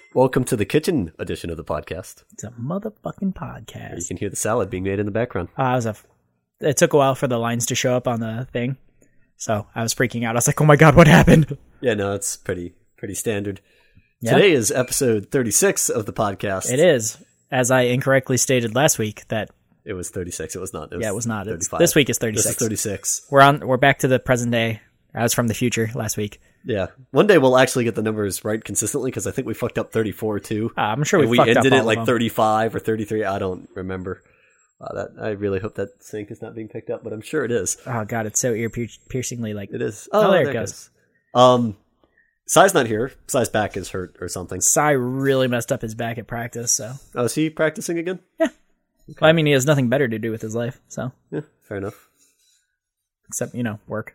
Welcome to the kitchen edition of the podcast. It's a motherfucking podcast. You can hear the salad being made in the background. It took a while for the lines to show up on the thing, so I was freaking out. I was like, "Oh my god, what happened?" Yeah, no, it's pretty standard. Yeah. Today is episode 36 of the podcast. It is, as I incorrectly stated last week that. It was 36. It was not. It was not. 35. This week is 36. This is 36. We're back to the present day. I was from the future last week. Yeah. One day we'll actually get the numbers right consistently because I think we fucked up 34 too. I'm sure we fucked ended up it like all of them. 35 or 33. I don't remember. I really hope that sync is not being picked up, but I'm sure it is. Oh god, it's so ear-piercingly like... It is. Oh, there it goes. Sai's not here. Sai's back is hurt or something. Sai really messed up his back at practice, so... Oh, is he practicing again? Yeah. Okay. Well, I mean, he has nothing better to do with his life, so... Yeah, fair enough. Except, work.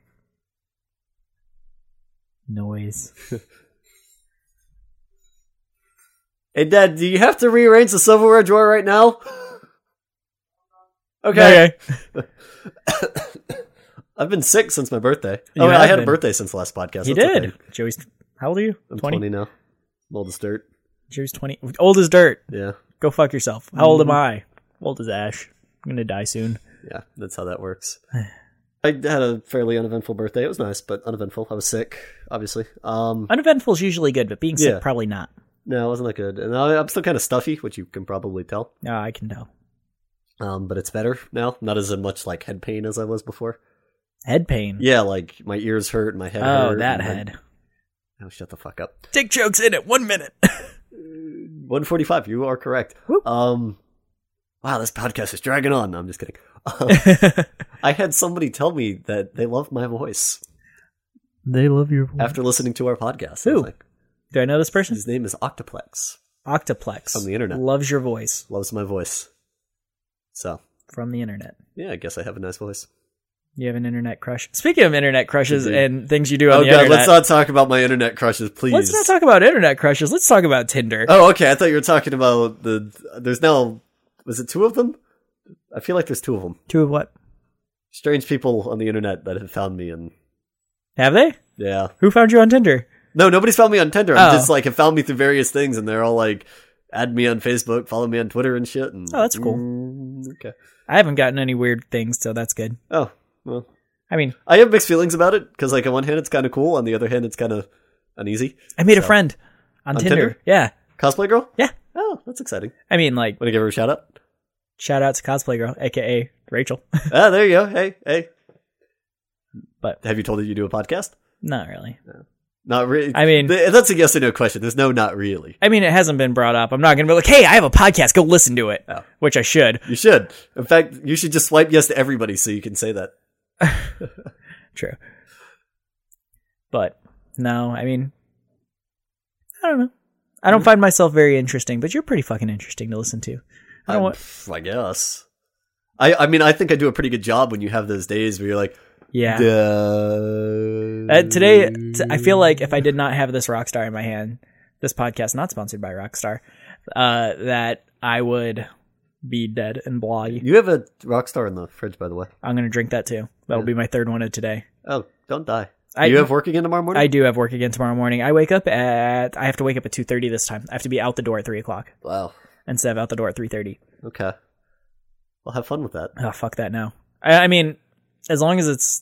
Noise. Hey, Dad, do you have to rearrange the silverware drawer right now? Okay. I've been sick since my birthday. I had a birthday since the last podcast. You That's did. okay. Joey's... How old are you? I'm 20 now. I'm old as dirt. Joey's 20. Old as dirt. Yeah. Go fuck yourself. How old am I? Old as ash. I'm gonna die soon. Yeah, that's how that works. I had a fairly uneventful birthday. It was nice, but uneventful. I was sick, obviously. Uneventful is usually good, but being sick, probably not. No, it wasn't that good. And I'm still kind of stuffy, which you can probably tell. No, I can tell. But it's better now. Not as much like head pain as I was before. Head pain? Yeah, like my ears hurt and my head hurt. Oh, that head. Oh, shut the fuck up. Dick jokes in it. 1 minute. 1:45. You are correct. Whoop. Wow, this podcast is dragging on. No, I'm just kidding. I had somebody tell me that they love my voice. They love your voice. After listening to our podcast. Who? I was like, do I know this person? his name is Octoplex. Octoplex. From the internet. Loves your voice. Loves my voice. So. From the internet. Yeah, I guess I have a nice voice. You have an internet crush. Speaking of internet crushes and things you do on the God, internet. let's not talk about my internet crushes, please. Let's not talk about internet crushes. Let's talk about Tinder. Oh, okay. I thought you were talking about there's now, was it 2 of them? I feel like there's 2 of them. 2 of what? Strange people on the internet that have found me and... Have they? Yeah. Who found you on Tinder? No, nobody's found me on Tinder. I'm just like, have found me through various things and they're all like, add me on Facebook, follow me on Twitter and shit. And, oh, that's cool. Okay. I haven't gotten any weird things, so that's good. Oh, well. I mean... I have mixed feelings about it, because like on one hand it's kind of cool, on the other hand it's kind of uneasy. I made a friend on Tinder. Yeah. Cosplay girl? Yeah. Oh, that's exciting. I mean, like... Want to give her a shout out? Shout out to Cosplay Girl, a.k.a. Rachel. Ah, there you go. Hey. But have you told her you do a podcast? Not really. No. Not really. I mean... That's a yes or no question. There's no not really. I mean, it hasn't been brought up. I'm not going to be like, hey, I have a podcast. Go listen to it. Oh. Which I should. You should. In fact, you should just swipe yes to everybody so you can say that. True. But, no, I mean... I don't know. I don't find myself very interesting, but you're pretty fucking interesting to listen to. I guess. I mean, I think I do a pretty good job when you have those days where you're like, yeah. Duh. Today, I feel like if I did not have this Rockstar in my hand, this podcast not sponsored by Rockstar, that I would be dead and bloggy. You have a Rockstar in the fridge, by the way. I'm going to drink that too. That'll be my third one of today. Oh, don't die. You have work again tomorrow morning? I do have work again tomorrow morning. I have to wake up at 2:30 this time. I have to be out the door at 3 o'clock. Wow. Instead of out the door at 3:30. Okay. Well, have fun with that. Oh, fuck that now. I mean, as long as it's,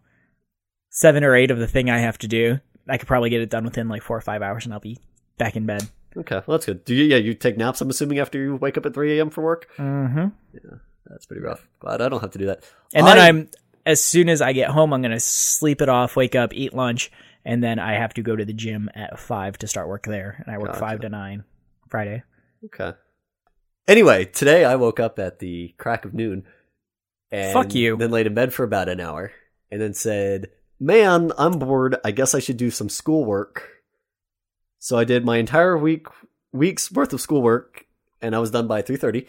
7 or 8 of the thing I have to do, I could probably get it done within like 4 or 5 hours and I'll be back in bed. Okay, well, that's good. You take naps, I'm assuming, after you wake up at 3 a.m. for work? Mm-hmm. Yeah, that's pretty rough. Glad I don't have to do that. And then as soon as I get home, I'm going to sleep it off, wake up, eat lunch, and then I have to go to the gym at 5 to start work there. And I work 5 to 9 Friday. Okay. Anyway, today I woke up at the crack of noon. And fuck you. Then laid in bed for about an hour. And then said, man, I'm bored. I guess I should do some schoolwork. So I did my entire week's worth of schoolwork. And I was done by 3:30.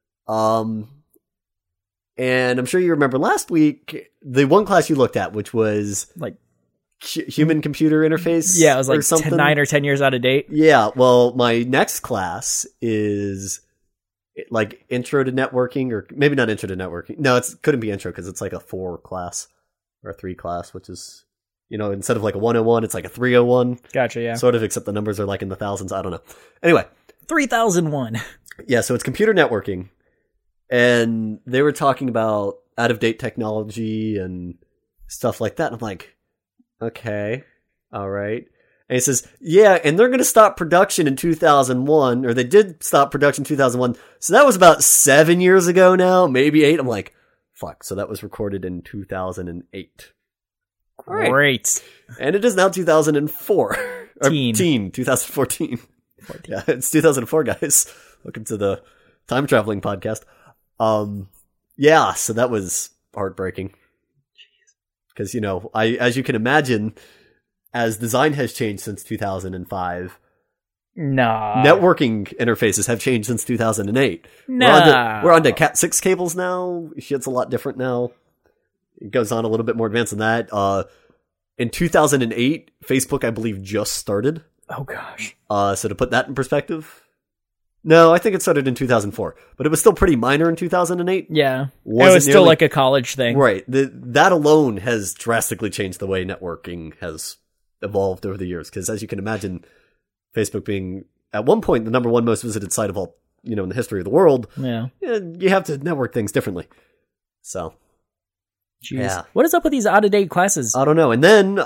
And I'm sure you remember last week, the one class you looked at, which was like human computer interface. Yeah, it was like something. 9 or 10 years out of date. Yeah, well, my next class is like intro to networking, or maybe not intro to networking. No, it couldn't be intro because it's like a 4 class or a 3 class, which is instead of like a 101, it's like a 301. Gotcha, yeah. Sort of, except the numbers are like in the thousands. I don't know. Anyway. 3001. Yeah, so it's computer networking. And they were talking about out-of-date technology and stuff like that. And I'm like, okay, all right. And he says, yeah, and they're going to stop production in 2001, or they did stop production in 2001. So that was about 7 years ago now, maybe 8. I'm like, fuck. So that was recorded in 2008. Great. And it is now 2004. Or 2014. Yeah, it's 2004, guys. Welcome to the time traveling podcast. Yeah, so that was heartbreaking. Because, as you can imagine, as design has changed since 2005, networking interfaces have changed since 2008. We're on to Cat 6 cables now. Shit's a lot different now. It goes on a little bit more advanced than that. In 2008, Facebook, I believe, just started. Oh, gosh. So to put that in perspective... No, I think it started in 2004, but it was still pretty minor in 2008. Yeah. It was still like a college thing. Right. That alone has drastically changed the way networking has evolved over the years, because as you can imagine, Facebook being, at one point, the number one most visited site of all, in the history of the world, you have to network things differently. So... Jeez. Yeah. What is up with these out-of-date classes? I don't know. And then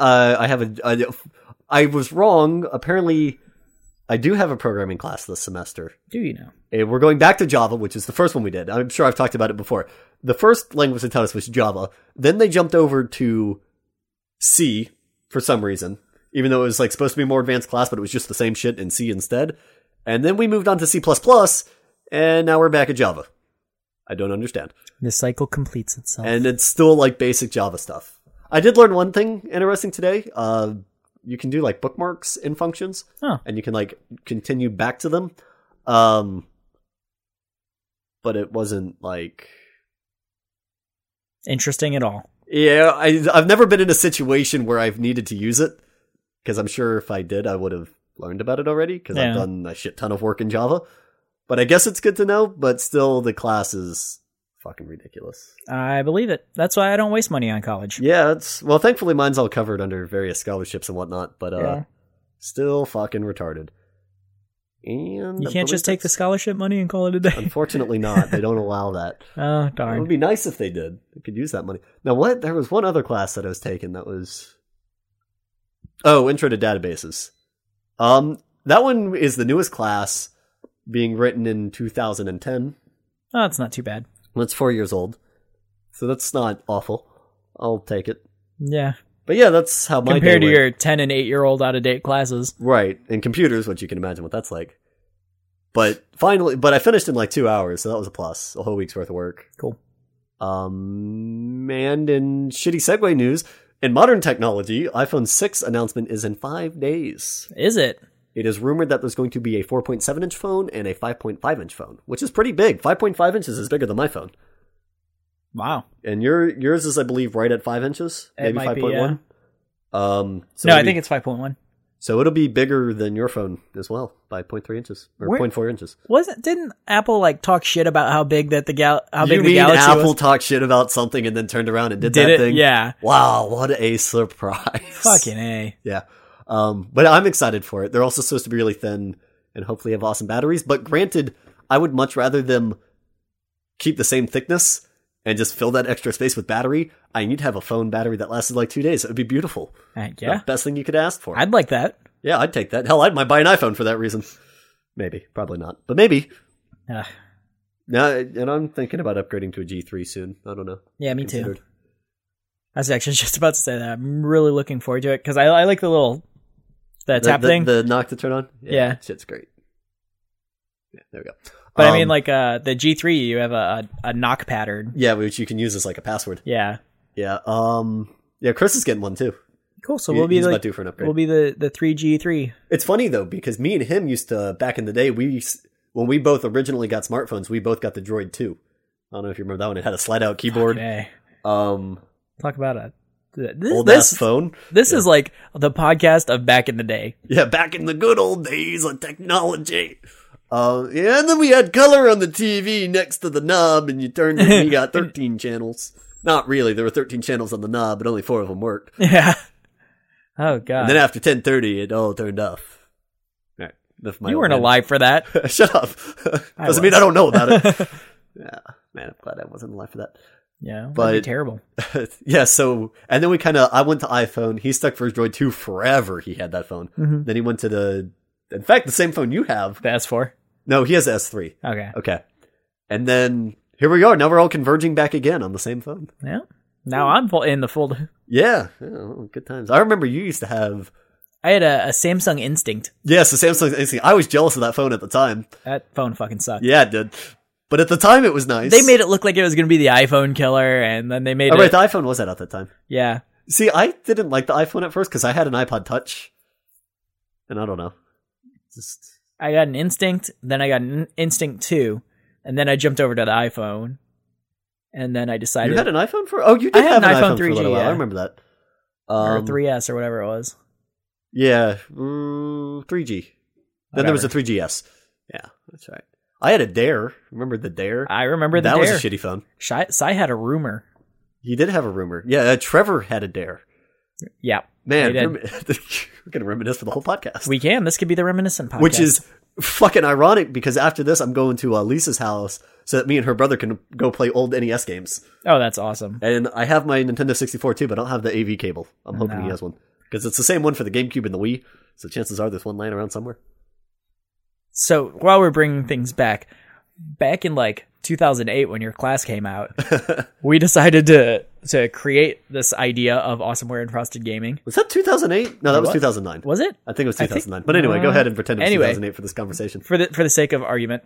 I was wrong. Apparently... I do have a programming class this semester. Do you know? And we're going back to Java, which is the first one we did. I'm sure I've talked about it before. The first language they taught us was Java. Then they jumped over to C for some reason, even though it was like supposed to be a more advanced class, but it was just the same shit in C instead. And then we moved on to C++, and now we're back at Java. I don't understand. The cycle completes itself. And it's still like basic Java stuff. I did learn one thing interesting today. You can do like bookmarks in functions, and you can like continue back to them. But it wasn't like interesting at all. Yeah, I've never been in a situation where I've needed to use it, because I'm sure if I did, I would have learned about it already, because I've done a shit ton of work in Java. But I guess it's good to know, but still the class is fucking ridiculous. I believe it. That's why I don't waste money on college. Yeah, thankfully mine's all covered under various scholarships and whatnot, but still fucking retarded. And you can't just take the scholarship money and call it a day. Unfortunately not. They don't allow that. Oh, darn. It would be nice if they did. They could use that money. Now what? There was one other class that I was taking that was... Oh, Intro to Databases. That one is the newest class, being written in 2010. Oh, it's not too bad. Well, it's 4 years old. So that's not awful. I'll take it. Yeah. But yeah, that's how my compared day to went. your 10 and 8-year-old out-of-date classes. Right. And computers, which you can imagine what that's like. But I finished in like 2 hours, so that was a plus. A whole week's worth of work. Cool. And in shitty segue news, in modern technology, iPhone 6 announcement is in 5 days. Is it? It is rumored that there's going to be a 4.7-inch phone and a 5.5-inch phone, which is pretty big. 5.5 inches is bigger than my phone. Wow. And yours is, I believe, right at 5 inches? Maybe 5.1? No, I think it's 5.1. So it'll be bigger than your phone as well, by 0.3 inches, or 0.4 inches. Didn't Apple talk shit about how big that the Galaxy was? You mean Apple talked shit about something and then turned around and did that thing? Yeah. Wow, what a surprise. Fucking A. Yeah. But I'm excited for it. They're also supposed to be really thin and hopefully have awesome batteries. But granted, I would much rather them keep the same thickness and just fill that extra space with battery. I need to have a phone battery that lasted like 2 days. It would be beautiful. Yeah. The best thing you could ask for. I'd like that. Yeah, I'd take that. Hell, I might buy an iPhone for that reason. Maybe. Probably not. But maybe. Now, and I'm thinking about upgrading to a G3 soon. I don't know. Yeah, me too. I was actually just about to say that. I'm really looking forward to it because I like the tap thing. The knock to turn on? Yeah. Shit's great. Yeah, there we go. But I mean, the G3, you have a knock pattern. Yeah, which you can use as like a password. Yeah. Yeah. Yeah, Chris is getting one too. Cool. So we'll be about due for an upgrade. We'll be the 3G3. It's funny though, because me and him used to, back in the day, when we both originally got smartphones, we both got the Droid 2. I don't know if you remember that one. It had a slide out keyboard. Okay. Talk about it. Old ass phone. This is like the podcast of back in the day. Yeah, back in the good old days of technology. Yeah, and then we had color on the TV next to the knob, and you turned it and you got 13 channels. Not really. There were 13 channels on the knob, but only 4 of them worked. Yeah. Oh god. And then after 10:30, it all turned off. All right, that's my You old weren't man. alive for that. Shut up. I Doesn't mean was. I don't know about it. Yeah, man, I'm glad I wasn't alive for that. Yeah, that'd But- be terrible. Yeah, so, and then I went to iPhone. He stuck for his Droid 2 forever. He had that phone. Mm-hmm. Then he went to in fact, the same phone you have. The S4. No, he has the S3. Okay. Okay. And then here we are. Now we're all converging back again on the same phone. Yeah. Now I'm in the fold. Yeah. Oh, good times. I remember you used to have, I had a Samsung Instinct. yes, the Samsung Instinct. I was jealous of that phone at the time. That phone fucking sucked. Yeah, it did. But at the time, it was nice. They made it look like it was going to be the iPhone killer, and then they made Oh, it. right, the iPhone was that at that time. Yeah. See, I didn't like the iPhone at first because I had an iPod Touch. And I don't know. Just, I got an Instinct, then I got an Instinct 2, and then I jumped over to the iPhone, and then I decided you had an iPhone for? Oh, you did I had have an an iPhone iPhone for a little 3G, while. yeah. I remember that. or 3S or whatever it was. Yeah, 3G. Then there was a 3GS. Yeah, that's right. I had a Dare. Remember the Dare? I remember the that Dare. was a shitty phone. Sai had a rumor. He did have a rumor. Yeah, Trevor had a Dare. Yeah. Man, They did. we're going to reminisce for the whole podcast. We can. This could be the reminiscent podcast. Which is fucking ironic because after this, I'm going to Lisa's house so that me and her brother can go play old NES games. Oh, that's awesome. And I have my Nintendo 64 too, but I don't have the AV cable. I'm hoping No. he has one. Because it's the same one for the GameCube and the Wii. So chances are there's one lying around somewhere. So while we're bringing things back in like 2008 when your class came out, we decided to create this idea of Awesomeware and Frosted Gaming. Was that 2008? No, that was What? 2009. Was it? I think it was I think- 2009. But anyway, go ahead and pretend it was anyway. 2008 for this conversation. For the sake of argument.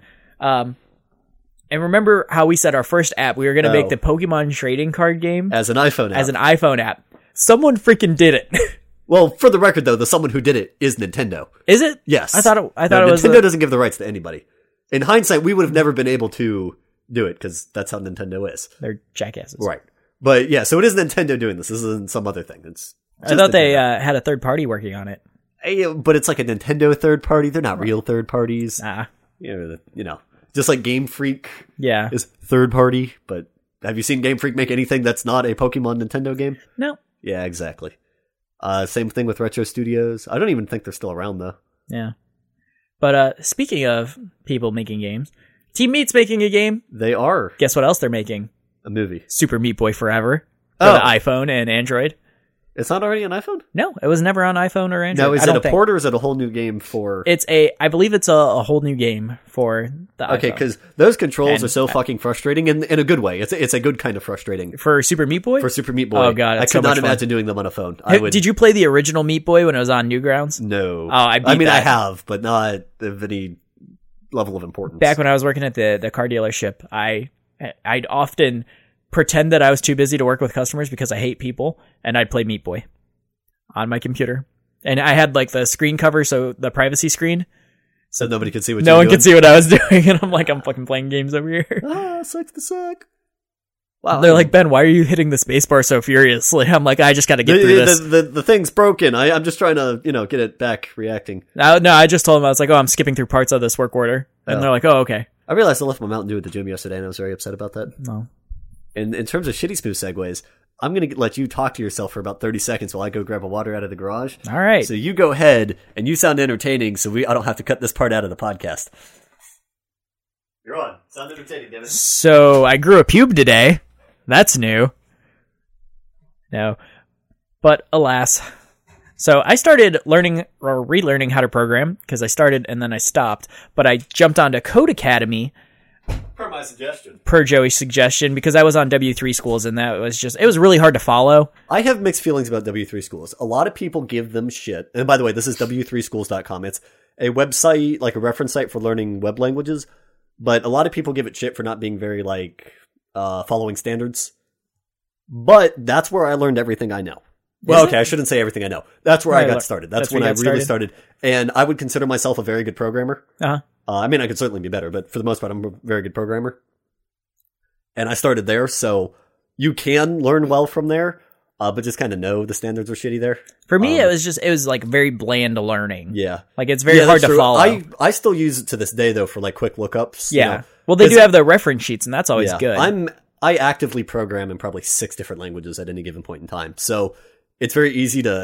And remember how we said our first app, we were going to Oh. make the Pokemon trading card game As an iPhone app. as an iPhone app. Someone freaking did it. Well, for the record, though, the someone who did it is Nintendo. Is it? Yes. I thought it No, was Nintendo doesn't give the rights to anybody. In hindsight, we would have never been able to do it because that's how Nintendo is. they're jackasses. Right. But yeah, so it is Nintendo doing this. This isn't some other thing. It's I just thought they Nintendo. had a third party working on it. But it's like a Nintendo third party. They're not real third parties. Ah, You know, just like Game Freak yeah. is third party. But have you seen Game Freak make anything that's not a Pokemon Nintendo game? No. Yeah, exactly. Same thing with Retro Studios. I don't even think they're still around though. Yeah. But speaking of people making games, Team Meat's making a game. They are Guess what else they're making? a movie. Super Meat Boy Forever for Oh. the iPhone and Android. It's not already on iPhone? No, it was never on iPhone or Android. Now, is I it don't a think. port or is it a whole new game for... I believe it's a whole new game for the Okay, iPhone. because those controls And- are so fucking frustrating in a good way. It's a good kind of frustrating. For Super Meat Boy? For Super Meat Boy. Oh, God, I it's could so not much fun. imagine doing them on a phone. I would... Did you play the original Meat Boy when it was on Newgrounds? No. Oh, I beat I mean, I that. have, but not of any level of importance. Back when I was working at the car dealership, I'd often pretend that I was too busy to work with customers because I hate people, and I'd play Meat Boy on my computer. And I had like the screen cover, so the privacy screen, So nobody could see what no you're one doing. could see what I was doing, and I'm like, I'm fucking playing games over here. Ah, sucks to suck. Wow. They're like, Ben, why are you hitting the spacebar so furiously? I'm like, I just got to get through this. The thing's broken. I'm just trying to, get it back reacting. No, I just told them, I was like, oh, I'm skipping through parts of this work order. And Oh. they're like, oh, okay. I realized I left my Mountain Dew at the gym yesterday and I was very upset about that. No. And in terms of shitty smooth segues, I'm going to let you talk to yourself for about 30 seconds while I go grab a water out of the garage. All right. So you go ahead and you sound entertaining so I don't have to cut this part out of the podcast. You're on. Sound entertaining, Devin. So I grew a pube today. That's new. No. But alas. So I started learning or relearning how to program because I started and then I stopped. But I jumped onto Code Academy Per my suggestion. per Joey's suggestion because I was on W3 schools and that was just, it was really hard to follow. I have mixed feelings about W3 schools. A lot of people give them shit. And by the way, this is w3schools.com. It's a website, like a reference site for learning web languages. But a lot of people give it shit for not being very, following standards. But that's where I learned everything I know. Well, Is it? okay, I shouldn't say everything I know. That's where I got started. That's when where I you got really started. And I would consider myself a very good programmer. Uh-huh. I mean, I could certainly be better, but for the most part, I'm a very good programmer. And I started there, so you can learn well from there, but just kind of know the standards are shitty there. For me, it was like very bland learning. Yeah. Like it's very Yeah, hard that's to true. follow. I still use it to this day, though, for quick lookups. Yeah. Well, they do 'cause- have the reference sheets, and that's always yeah, good. I actively program in probably 6 different languages at any given point in time. So it's very easy to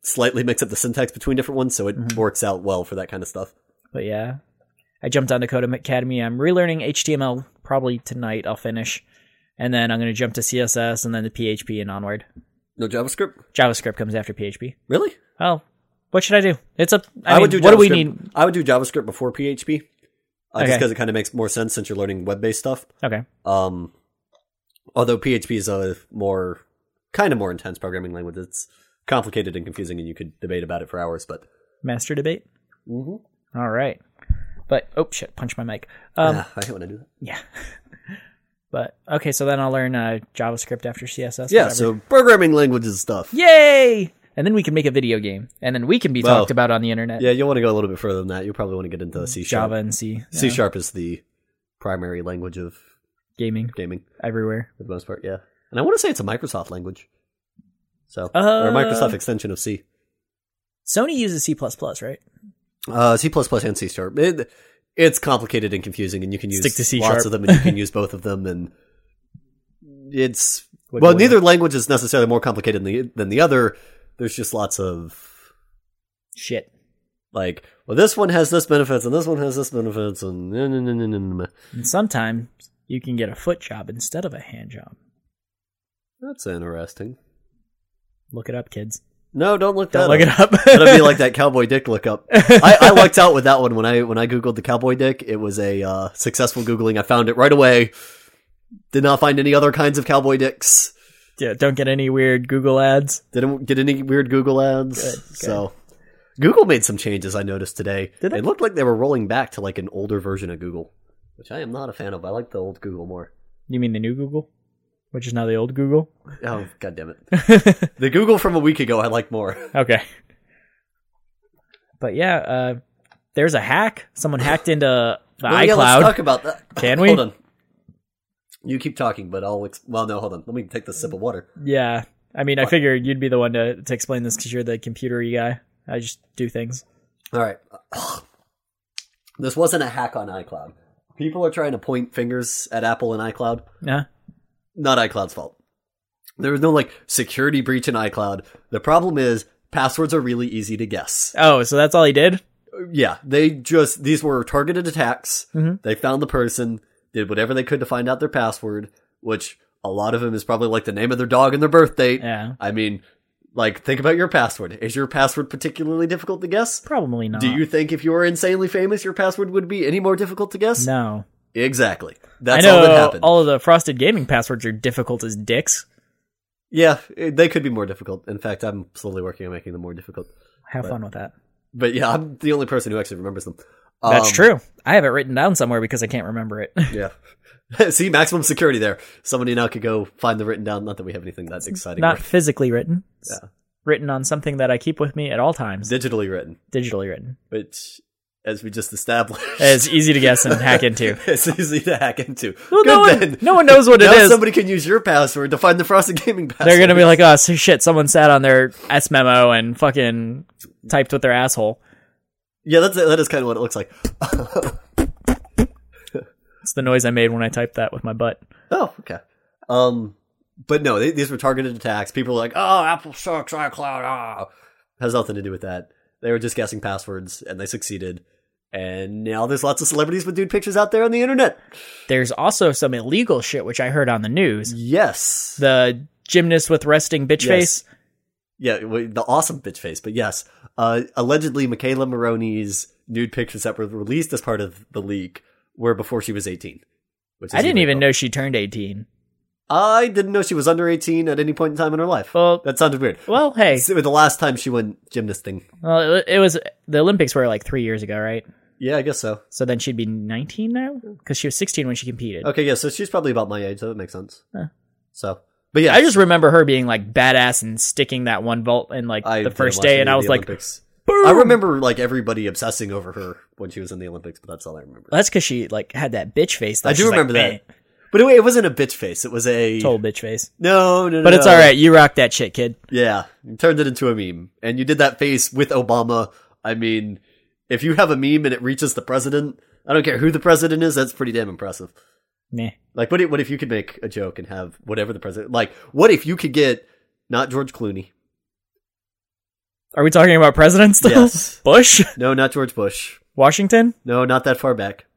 slightly mix up the syntax between different ones, so it works out well for that kind of stuff. But yeah, I jumped on Code Academy. I'm relearning HTML probably tonight. I'll finish. And then I'm going to jump to CSS and then to PHP and onward. No JavaScript? JavaScript comes after PHP. Really? Oh, what should I do? I would do what do we JavaScript- need? I would do JavaScript before PHP. Okay. Just because it kind of makes more sense since you're learning web-based stuff. Okay. Although PHP is a more intense programming language. It's complicated and confusing, and you could debate about it for hours. But Master debate? Mm-hmm. All right. But, oh shit, punch my mic. I hate when I do that. Yeah. But, okay, so then I'll learn JavaScript after CSS. Yeah, whatever. so programming languages stuff. Yay! And then we can make a video game. And then we can be Well, talked about on the internet. Yeah, you'll want to go a little bit further than that. You'll probably want to get into C#. Java and C. C# is the primary language of Gaming. gaming Everywhere. for the most part, yeah. And I want to say it's a Microsoft language. So, or a Uh, Microsoft extension of C. Sony uses C++, right? C++ and C#. It's complicated and confusing, and you can use Stick to C#. lots of them, and you can use both of them, and it's... What well, do you neither language is necessarily more complicated than the other. There's just lots of... Shit. Like, well, this one has this benefits, and this one has this benefits, and... And sometimes you can get a foot job instead of a hand job. That's interesting. Look it up, kids. No, don't look that Don't look it up. That'd be like that cowboy dick lookup. I lucked out with that one when I googled the cowboy dick. It was a successful googling. I found it right away. Did not find any other kinds of cowboy dicks. Yeah, don't get any weird Google ads. Didn't get any weird Google ads. Good. So Google made some changes I noticed today. Did they? It looked like they were rolling back to like an older version of Google, which I am not a fan of. I like the old Google more. You mean the new Google? Which is now the old Google? Oh, god damn it. The Google from a week ago I like more. Okay. But yeah, there's a hack. Someone hacked into the Oh, iCloud. yeah, let's talk about that. Can we? Hold on. You keep talking, but I'll... well, no, hold on. Let me take this sip of water. Yeah. I mean, I figured you'd be the one to explain this because you're the computer-y guy. I just do things. All right. This wasn't a hack on iCloud. People are trying to point fingers at Apple and iCloud. Yeah. Not iCloud's fault. There was no, like, security breach in iCloud. The problem is passwords are really easy to guess. Oh, so that's all he did? Yeah, these were targeted attacks. Mhm. They found the person, did whatever they could to find out their password, which a lot of them is probably like the name of their dog and their birth date. Yeah. I mean, like, think about your password. Is your password particularly difficult to guess? Probably not. Do you think if you were insanely famous, your password would be any more difficult to guess? No. Exactly. I That's know all that happened. all of the Frosted Gaming passwords are difficult as dicks. Yeah, they could be more difficult. In fact, I'm slowly working on making them more difficult. Have fun with that. But yeah, I'm the only person who actually remembers them. That's true. I have it written down somewhere because I can't remember it. Yeah. See, maximum security there. Somebody now could go find the written down. Not that we have anything that's exciting. Not physically written. It's Yeah. written on something that I keep with me at all times. Digitally written. Digitally written. Which, as we just established, It's easy to guess and hack into. it's easy to hack into. Well, Good no one knows what it now is. somebody can use your password to find the Frosted Gaming password. They're going to be like, oh, so shit, someone sat on their S memo and fucking typed with their asshole. Yeah, that is kind of what it looks like. It's the noise I made when I typed that with my butt. Oh, okay. But no, these were targeted attacks. People were like, "Oh, Apple sucks, iCloud." Ah, has nothing to do with that. They were just guessing passwords, and they succeeded. And now there's lots of celebrities with nude pictures out there on the internet. There's also some illegal shit, which I heard on the news. Yes. The gymnast with resting bitch Yes. face. Yeah, the awesome bitch face. But yes, allegedly Michaela Maroney's nude pictures that were released as part of the leak were before she was 18. Which is I didn't even illegal. know she turned 18. I didn't know she was under 18 at any point in time in her life. Well- that sounded weird. Well, hey. The last time she went gymnasting. Well, it was the Olympics were like 3 years ago, right? Yeah, I guess so. So then she'd be 19 now? Because she was 16 when she competed. Okay, yeah, so she's probably about my age, so that makes sense. Huh. So, but yeah. I just remember her being like badass and sticking that one vault in like I the didn't first watch day, any and of I the was like, Olympics. boom! I remember like everybody obsessing over her when she was in the Olympics, but that's all I remember. Well, that's because she like had that bitch face. That I do she's remember like, that. But anyway, it wasn't a bitch face. It was a... Total bitch face. No. But it's all right. You rock that shit, kid. Yeah, you turned it into a meme. And you did that face with Obama. I mean, if you have a meme and it reaches the president, I don't care who the president is, that's pretty damn impressive. Nah. Like, what if you could make a joke and have whatever the president... Like, what if you could get, not George Clooney, Are we talking about presidents still? Yes. Bush? No, not George Bush. Washington? No, not that far back.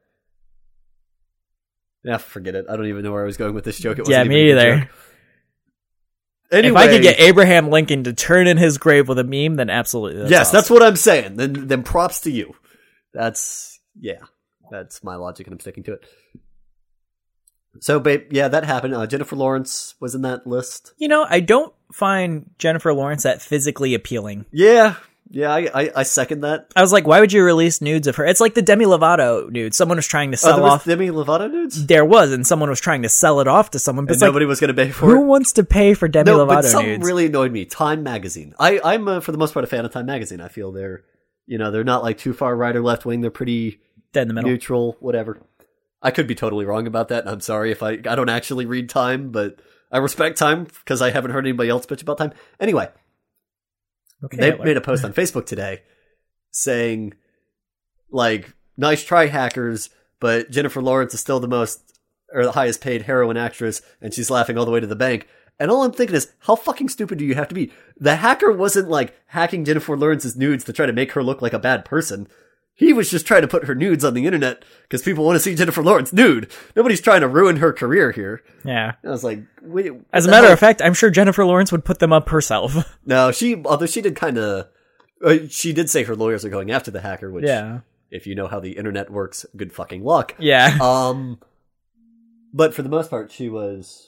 Yeah, forget it. I don't even know where I was going with this joke. It Yeah, wasn't me even a good either. joke. Anyway, If I could get Abraham Lincoln to turn in his grave with a meme, then absolutely. yes, awesome. that's what I'm saying. Then props to you. That's my logic, and I'm sticking to it. So, babe, yeah, that happened. Jennifer Lawrence was in that list. You know, I don't find Jennifer Lawrence that physically appealing. Yeah, I second that. I was like, why would you release nudes of her? It's like the Demi Lovato nude. Someone was trying to sell There was off. Demi Lovato nudes? There was, and someone was trying to sell it off to someone. But And it's like, nobody was going to pay for who it? wants to pay for Demi No, Lovato but something nudes? really annoyed me. Time Magazine. I'm for the most part a fan of Time Magazine. I feel they're not like too far right or left wing. They're pretty Dead in the middle. neutral, whatever. I could be totally wrong about that, and I'm sorry if I don't actually read Time, but I respect Time because I haven't heard anybody else bitch about Time. Anyway, Okay, they Hitler. made a post on Facebook today saying, like, nice try, hackers, but Jennifer Lawrence is still the highest paid heroine actress, and she's laughing all the way to the bank. And all I'm thinking is, how fucking stupid do you have to be? The hacker wasn't, like, hacking Jennifer Lawrence's nudes to try to make her look like a bad person. He was just trying to put her nudes on the internet because people want to see Jennifer Lawrence nude. Nobody's trying to ruin her career here. Yeah. I was like, wait. As a matter of fact, I'm sure Jennifer Lawrence would put them up herself. No, although she did kind of, she did say her lawyers are going after the hacker, which, Yeah. if you know how the internet works, good fucking luck. Yeah. But for the most part, she was,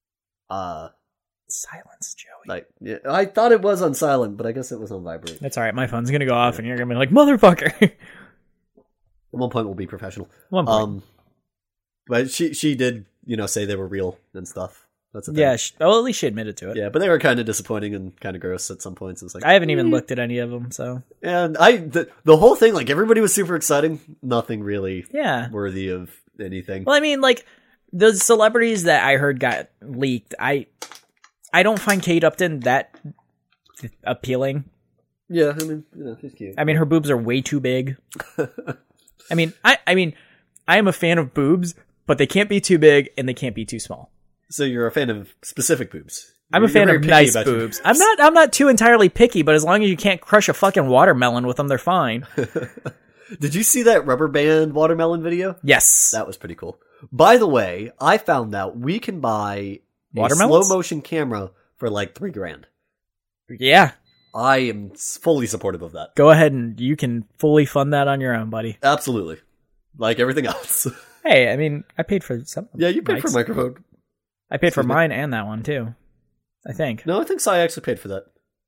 Silence, Joey. like, yeah, I thought it was on silent, but I guess it was on vibrate. That's all right. My phone's gonna go off, and you're gonna be like, "Motherfucker." At one point, we'll be professional. One point. But she did, say they were real and stuff. That's the thing. Yeah. Well, at least she admitted to it. Yeah, but they were kind of disappointing and kind of gross at some points. It's like I haven't even looked at any of them, so And the whole thing, like, everybody was super exciting. Nothing really yeah. worthy of anything. Well, I mean, like the celebrities that I heard got leaked. I don't find Kate Upton that appealing. Yeah, I mean, she's cute. I mean, her boobs are way too big. I mean, I am a fan of boobs, but they can't be too big and they can't be too small. So you're a fan of specific boobs. I'm a fan very of picky nice about your boobs. I'm not too entirely picky, but as long as you can't crush a fucking watermelon with them, they're fine. Did you see that rubber band watermelon video? Yes. That was pretty cool. By the way, I found out we can buy a Watermelons? slow motion camera for like $3,000. Yeah. I am fully supportive of that. Go ahead and you can fully fund that on your own, buddy. Absolutely. Like everything else. Hey, I mean, I paid for some. Yeah, you paid for a mics. microphone. I paid for Excuse me. mine and that one too. I think. No, I think Sai actually paid for that.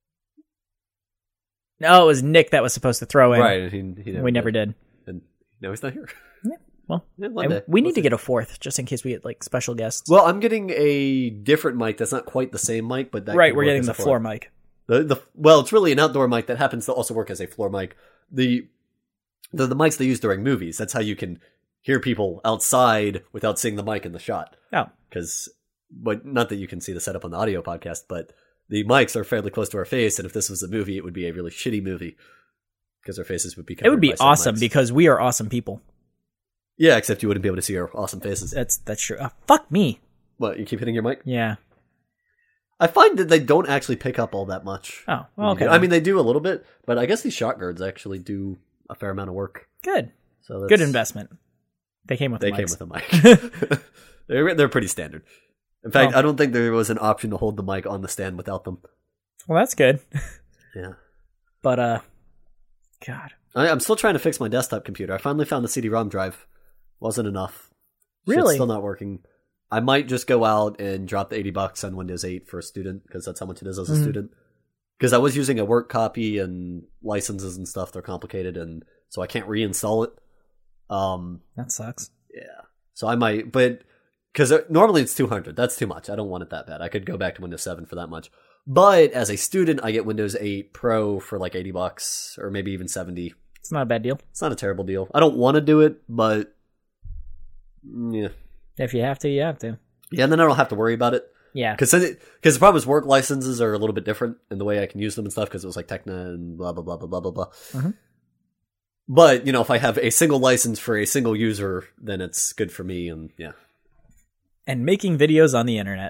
No, it was Nick that was supposed to throw in. Right. He We never did. And now he's not here. Well, Yeah, one and day. we We'll need to see. get a fourth just in case we get like special guests. Well, I'm getting a different mic that's not quite the same mic, but that right, could we're work getting as the a floor mic. Well, it's really an outdoor mic that happens to also work as a floor mic. The mics they use during movies. That's how you can hear people outside without seeing the mic in the shot. Oh, But not that you can see the setup on the audio podcast, but the mics are fairly close to our face, and if this was a movie, it would be a really shitty movie because our faces would be covered. it would be by said awesome mics. because we are awesome people. Yeah, except you wouldn't be able to see our awesome faces. That's true. Fuck me. What, you keep hitting your mic? Yeah. I find that they don't actually pick up all that much. Oh, well, okay. I mean, they do a little bit, but I guess these shot guards actually do a fair amount of work. good. So that's, Good investment. They came with They the came mics. with a mic. They're pretty standard. In fact, Oh. I don't think there was an option to hold the mic on the stand without them. Well, that's good. Yeah. But God, I'm still trying to fix my desktop computer. I finally found the CD-ROM drive. Wasn't enough. Shit's Really? still not working. I might just go out and drop the $80 on Windows 8 for a student because that's how much it is as a student. Because I was using a work copy and licenses and stuff. They're complicated, and so I can't reinstall it. that sucks. Yeah. So I might, but because normally it's 200. That's too much. I don't want it that bad. I could go back to Windows 7 for that much. But as a student, I get Windows 8 Pro for like $80 or maybe even 70. It's not a bad deal. It's not a terrible deal. I don't want to do it, but yeah. If you have to, you have to. Yeah, and then I don't have to worry about it. Yeah. Because the problem is work licenses are a little bit different in the way I can use them and stuff because it was like Tecna and blah, blah, blah, blah, blah, blah, blah. Mhm. But, if I have a single license for a single user, then it's good for me and yeah. And making videos on the internet.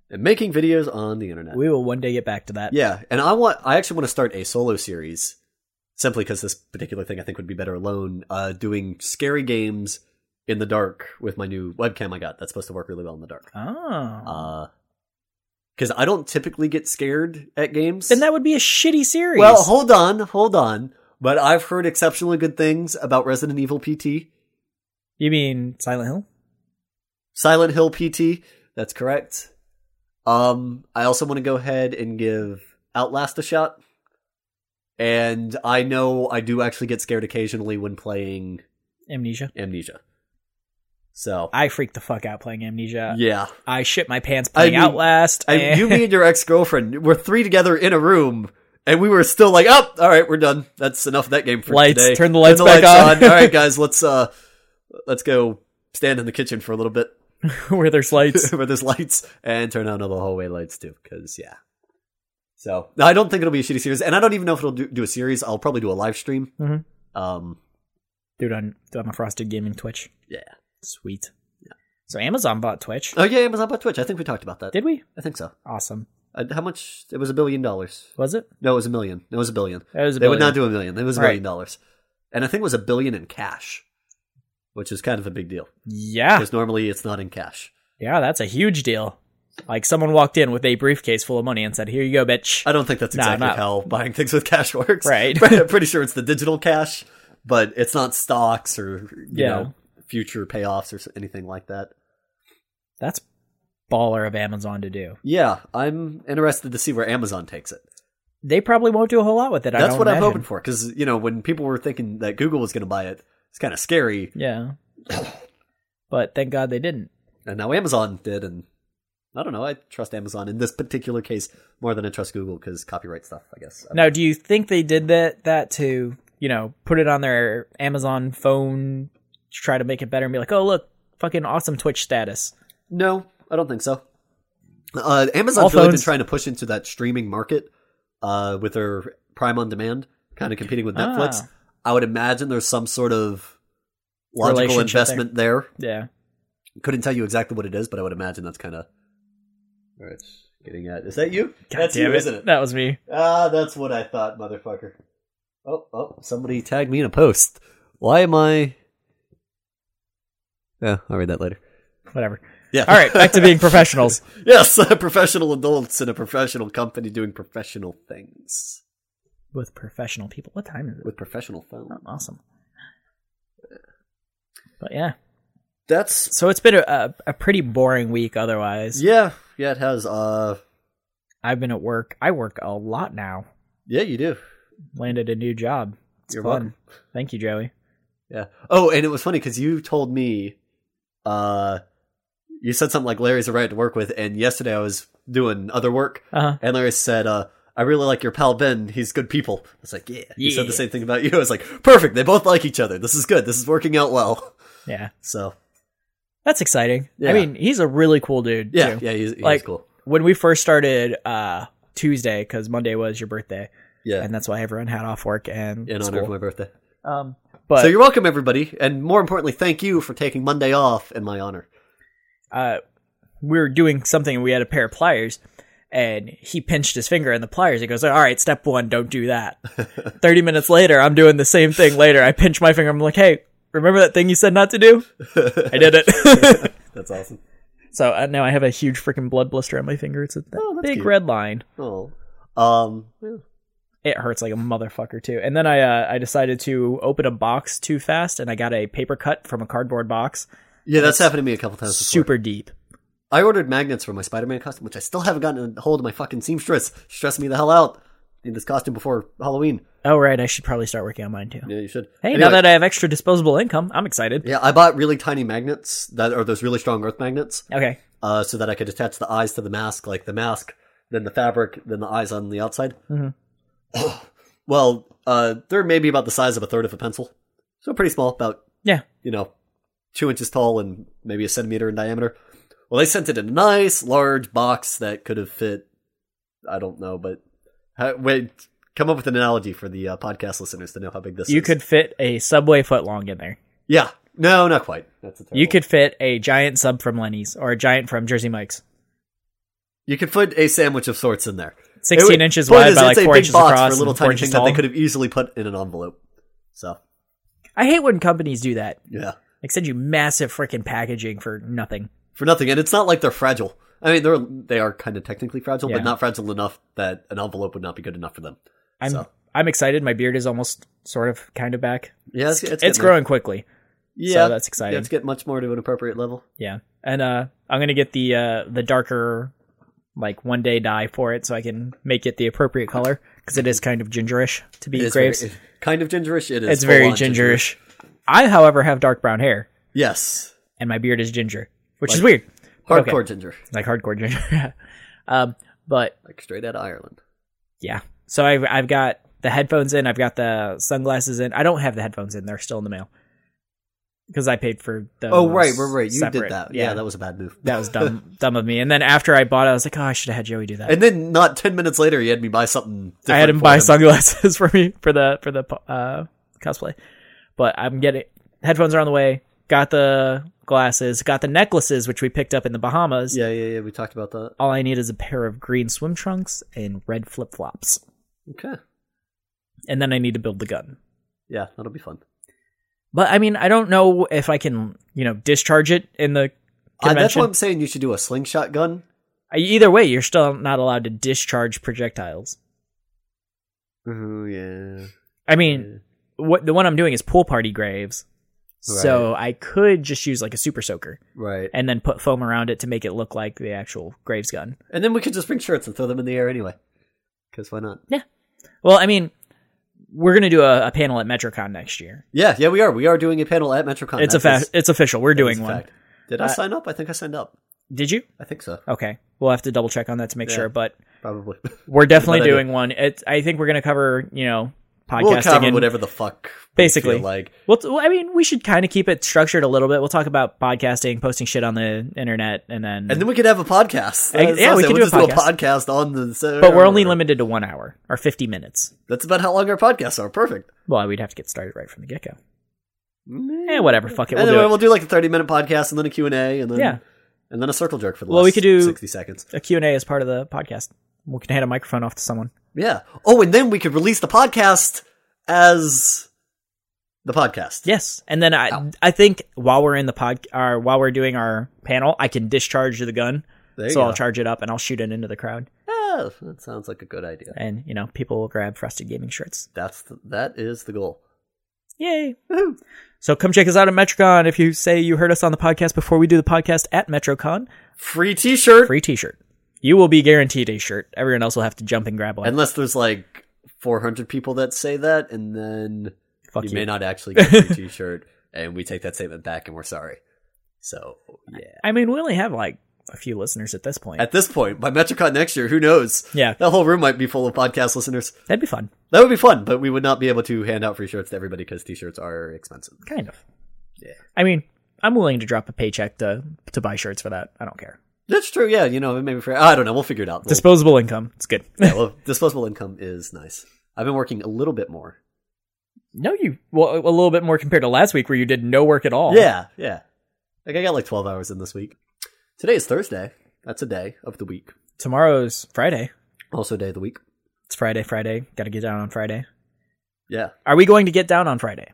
and making videos on the internet. We will one day get back to that. Yeah, and I actually want to start a solo series, simply because this particular thing I think would be better alone. Doing scary games in the dark with my new webcam I got. That's supposed to work really well in the dark. Oh. Because I don't typically get scared at games. Then that would be a shitty series. Well, hold on. But I've heard exceptionally good things about Resident Evil PT. You mean Silent Hill? Silent Hill PT, that's correct. I also want to go ahead and give Outlast a shot. And I know I do actually get scared occasionally when playing Amnesia. So I freaked the fuck out playing Amnesia. yeah. I shit my pants playing Outlast. You, me, and your ex-girlfriend were 3 together in a room, and we were still like, oh, all right, we're done. That's enough of that game for lights, today. turn the lights back on. All right, guys, let's go stand in the kitchen for a little bit. Where there's lights. Where there's lights, and turn on all the hallway lights too, because yeah. So no, I don't think it'll be a shitty series, and I don't even know if it'll do a series. I'll probably do a live stream. Mm-hmm. Do it on the Frosted Gaming Twitch. Yeah. Sweet. Yeah. So Amazon bought Twitch. Oh yeah, Amazon bought Twitch. I think we talked about that. Did we? I think so. Awesome. How much? It was $1 billion. Was it? No, it was $1 million. It was $1 billion. They would not do $1 million. It was $1 right. billion. And I think it was $1 billion in cash, which is kind of a big deal. Yeah. Because normally it's not in cash. Yeah, that's a huge deal. Like someone walked in with a briefcase full of money and said, "Here you go, bitch." I don't think that's exactly how buying things with cash works. Right. I'm pretty sure it's the digital cash, but it's not stocks or you know future payoffs or anything like that. That's baller of Amazon to do. Yeah, I'm interested to see where Amazon takes it. They probably won't do a whole lot with it. That's what I'm hoping for, because when people were thinking that Google was going to buy it, it's kind of scary. Yeah. But thank God they didn't. And now Amazon did, and I don't know. I trust Amazon in this particular case more than I trust Google because copyright stuff, I guess. Now, do you think they did that to, put it on their Amazon phone to try to make it better and be like, oh, look, fucking awesome Twitch status? No, I don't think so. Amazon's really been trying to push into that streaming market with their Prime on Demand, kind of competing with Netflix. I would imagine there's some sort of logical investment there. Yeah. Couldn't tell you exactly what it is, but I would imagine that's kind of where it's getting at. Is that you? God that's damn you, it. isn't it? That was me. That's what I thought, motherfucker. Oh, somebody tagged me in a post. Why am I... Yeah, I'll read that later. Whatever. Yeah. All right, back to being professionals. Yes, professional adults in a professional company doing professional things. With professional people. What time is it? With professional phones. Oh, awesome. But yeah. So it's been a pretty boring week otherwise. Yeah, it has. I've been at work. I work a lot now. Yeah, you do. Landed a new job. It's You're fun. welcome. Thank you, Joey. Yeah. Oh, and it was funny because you told me, you said something like Larry's a right to work with, and yesterday I was doing other work, and Larry said, I really like your pal Ben. He's good people. I was like, yeah. He said the same thing about you. I was like, perfect. They both like each other. This is good. This is working out well. Yeah. So. That's exciting. Yeah. I mean, he's a really cool dude, yeah, too. Yeah, he's cool. When we first started Tuesday, because Monday was your birthday. Yeah. And that's why everyone had off work and in honor of my birthday. But so you're welcome, everybody. And more importantly, thank you for taking Monday off in my honor. We were doing something and we had a pair of pliers. And he pinched his finger in the pliers. He goes, all right, step 1, don't do that. 30 minutes later, I'm doing the same thing later. I pinch my finger. I'm like, hey, remember that thing you said not to do? I did it. That's awesome. So now I have a huge freaking blood blister on my finger. It's a big cute. red line. Oh. Yeah. It hurts like a motherfucker too. And then I decided to open a box too fast, and I got a paper cut from a cardboard box. Yeah, that's happened to me a couple times before. Super deep. I ordered magnets for my Spider-Man costume, which I still haven't gotten a hold of my fucking seamstress. Stressing me the hell out. Need this costume before Halloween. Oh, right. I should probably start working on mine, too. Yeah, you should. Hey, anyway, now that I have extra disposable income, I'm excited. Yeah, I bought really tiny magnets that are those really strong earth magnets. Okay. So that I could attach the eyes to the mask, like the mask, then the fabric, then the eyes on the outside. Mm-hmm. Well, they're maybe about the size of a third of a pencil. So pretty small, about, 2 inches tall and maybe a centimeter in diameter. Well, they sent it in a nice, large box that could have fit, I don't know, but wait, come up with an analogy for the podcast listeners to know how big this is. You could fit a Subway footlong in there. Yeah. No, not quite. That's a terrible. You could fit a giant sub from Lenny's or a giant from Jersey Mike's. You could put a sandwich of sorts in there. 16 inches point wide is, by it's like a 4 big inches box across for a little and 4 tiny inches thing that tall. they could have easily put in an envelope. So, I hate when companies do that. yeah. Like send you massive freaking packaging for nothing. For nothing. And it's not like they're fragile. I mean, they are kind of technically fragile, Yeah. but not fragile enough that an envelope would not be good enough for them. I'm excited. My beard is almost sort of kind of back. Yeah, It's getting growing quickly. Yeah, So that's exciting. Yeah, it's getting much more to an appropriate level. Yeah. And I'm going to get the darker like 1 day dye for it so I can make it the appropriate color because it is kind of gingerish to be Graves. Kind of gingerish. It is. It's very gingerish. I, however, have dark brown hair Yes. and my beard is ginger, which is weird. Hardcore Okay. ginger. Like hardcore ginger. But Like straight out of Ireland. yeah. So I've got the headphones in. I've got the sunglasses in. I don't have the headphones in. They're still in the mail. Because I paid for those. Oh, right. You separate. did that. Yeah, that was a bad move. That was dumb of me. And then after I bought it, I was like, oh, I should have had Joey do that. And then not 10 minutes later, he had me buy something different. I had him for buy sunglasses for me for the cosplay. But I'm getting headphones are on the way. Got the glasses. Got the necklaces, which we picked up in the Bahamas. Yeah. We talked about that. All I need is a pair of green swim trunks and red flip flops. Okay. And then I need to build the gun. Yeah, that'll be fun. But I mean, I don't know if I can, discharge it in the convention. That's why I'm saying you should do a slingshot gun. Either way, you're still not allowed to discharge projectiles. Oh, yeah. I mean, the one I'm doing is pool party Graves. So I could just use like a super soaker. Right. And then put foam around it to make it look like the actual Graves gun. And then we could just bring shirts and throw them in the air anyway. Because why not? Yeah. Well, I mean, we're going to do a panel at MetroCon next year. Yeah, we are. We are doing a panel at MetroCon. It's official. We're doing one. Fact. Did I sign up? I think I signed up. Did you? I think so. Okay. We'll have to double check on that to make sure, but Probably. we're definitely doing one. I think we're going to cover, podcasting We'll cover and whatever the fuck basically we feel like. Well, I mean, we should kind of keep it structured a little bit. We'll talk about podcasting, posting shit on the internet, and then we could have a podcast. Yeah, we could we'll do a just do a podcast on the. But we're only limited to 1 hour or 50 minutes. That's about how long our podcasts are. Perfect. Well, we'd have to get started right from the get-go. Whatever. Fuck it. We'll do like a 30-minute podcast and then a Q&A and then and then a circle jerk for the last we could do 60 seconds. A Q&A as part of the podcast. We can hand a microphone off to someone. Yeah. Oh, and then we could release the podcast as the podcast. Yes, and then I think while we're in the while we're doing our panel, I can discharge the gun. So I'll charge it up and I'll shoot it into the crowd. Oh, that sounds like a good idea. And people will grab Frosted Gaming shirts. That is the goal. Yay! Woo-hoo. So come check us out at MetroCon. If you say you heard us on the podcast before we do the podcast at MetroCon, free T-shirt. Free T-shirt. You will be guaranteed a shirt. Everyone else will have to jump and grab one. Unless there's like 400 people that say that, and then you may not actually get a free T-shirt, and we take that statement back, and we're sorry. So, yeah. I mean, we only have like a few listeners at this point. At this point, by MetroCon next year, who knows? Yeah. That whole room might be full of podcast listeners. That'd be fun. That would be fun, but we would not be able to hand out free shirts to everybody because T-shirts are expensive. Kind of. Yeah. I mean, I'm willing to drop a paycheck to buy shirts for that. I don't care. That's true, yeah. Maybe for... I don't know. We'll figure it out. Disposable income. It's good. Disposable income is nice. I've been working a little bit more. No, a little bit more compared to last week where you did no work at all. Yeah. Like I got like 12 hours in this week. Today is Thursday. That's a day of the week. Tomorrow's Friday. Also a day of the week. It's Friday. Got to get down on Friday. Yeah. Are we going to get down on Friday?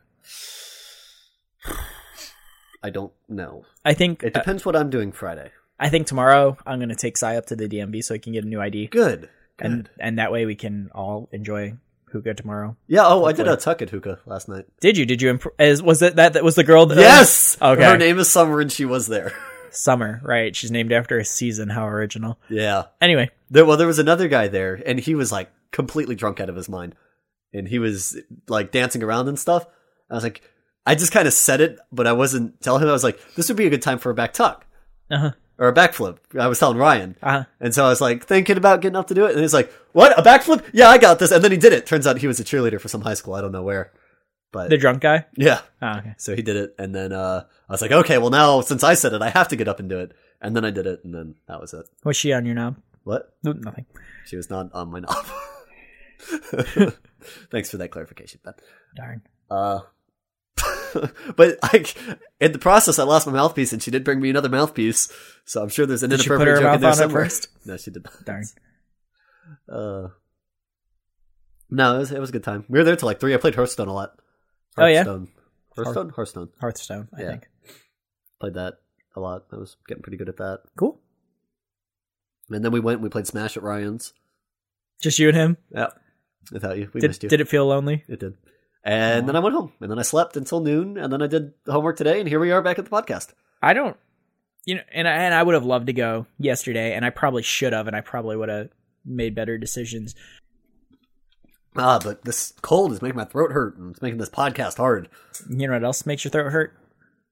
I don't know. I think... It depends what I'm doing Friday. I think tomorrow I'm going to take Sai up to the DMV so he can get a new ID. Good. And that way we can all enjoy hookah tomorrow. Yeah, I did a tuck at hookah last night. Did you? Did you? Was it that was the girl? Yes! Okay. Her name is Summer and she was there. Summer, right. She's named after a season. How original. Yeah. Anyway. There was another guy there and he was like completely drunk out of his mind. And he was like dancing around and stuff. I was like, I just kind of said it, but I wasn't telling him. I was like, this would be a good time for a back tuck. Uh-huh. Or a backflip. I was telling Ryan. Uh-huh. And so I was like thinking about getting up to do it. And he's like, what? A backflip? Yeah, I got this. And then he did it. Turns out he was a cheerleader for some high school. I don't know where. But the drunk guy? Yeah. Oh, okay. So he did it. And then I was like, okay, well now since I said it, I have to get up and do it. And then I did it. And then that was it. Was she on your knob? What? No, nothing. She was not on my knob. Thanks for that clarification, Ben. Darn. But in the process, I lost my mouthpiece, and she did bring me another mouthpiece. So I'm sure there's an Did she put inappropriate her joke in mouth there on it somewhere. first? No, she did not. Darn. No, it was a good time. We were there till like 3. I played Hearthstone a lot. Oh, yeah? Hearthstone. Hearthstone, I think. Played that a lot. I was getting pretty good at that. Cool. And then we played Smash at Ryan's. Just you and him? Yeah. Without you. We missed you. Did it feel lonely? It did. And then I went home. And then I slept until noon. And then I did the homework today. And here we are back at the podcast. I don't, and I would have loved to go yesterday, and I probably should have, and I probably would have made better decisions. But this cold is making my throat hurt. And it's making this podcast hard. You know what else makes your throat hurt?